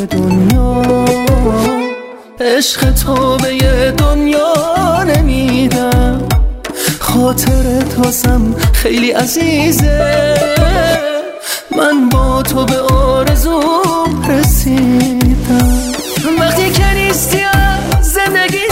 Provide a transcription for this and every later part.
دنیا، عشق تو به یه دنیا نمیدم. خاطر تاسم خیلی عزیزه، من با تو به آرزو رسیدم. وقتی که نیستی از زندگی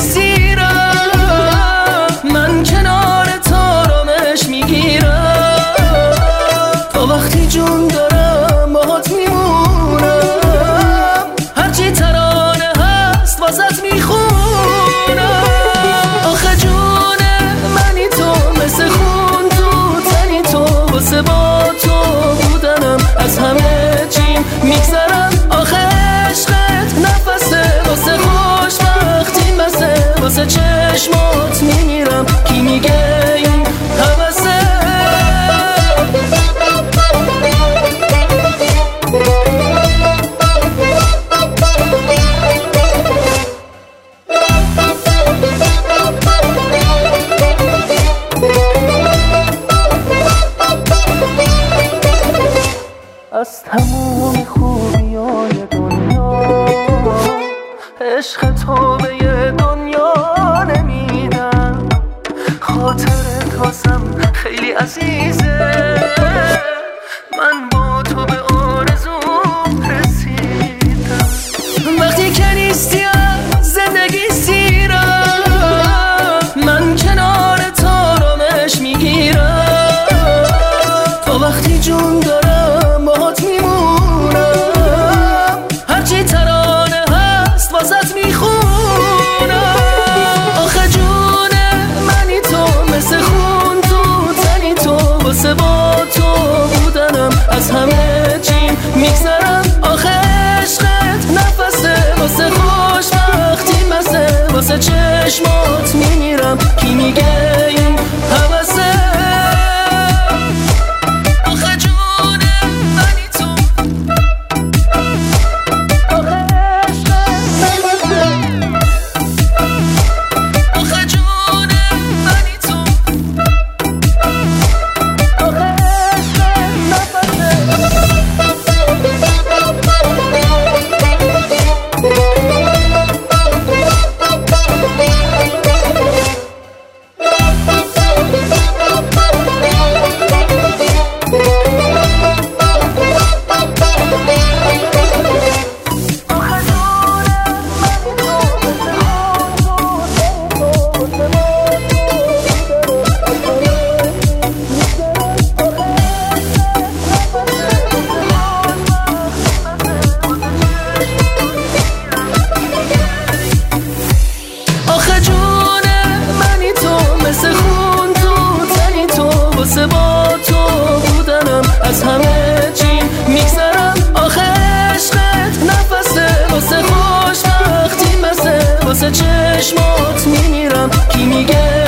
سیرم، من کنار تو آرامش میگیرم. تا وقتی جون دارم باهات میمونم، هرچی ترانه هست واسط میخونم. آخه جون منی تو، مثل خون تو تنی تو، واسه با تو بودنم از همه چیم میگذرم. آخه عشقت نفسه، واسه خوشبختی مسه، واسه چشمات میمیرم. کی میگه این حوثه؟ از تمام خوبیای دنیا، عشق تو به یه دنیا نمیدم. خاطر تاسم خیلی عزیزه، من با تو به آرزو رسیدم. وقتی که نیستی از زندگی سیرم، من کنار تو آرامش میگیرم. تا وقتی جون دارم باهات میمونم، هرچی ترانه هست واسط میخونم. آخه جون منی تو، مثل خون تو تنی تو، واسه با تو بودنم از همه چیم میگذرم. آخه عشقت نفسه، واسه خوشبختی مسه، واسه چشمات میمیرم. کی میگه این حوثه؟ از همه چی میگذرم. آخه عشقت نفسه، واسه خوشبختی مسه، واسه چشمات میمیرم. کی میگه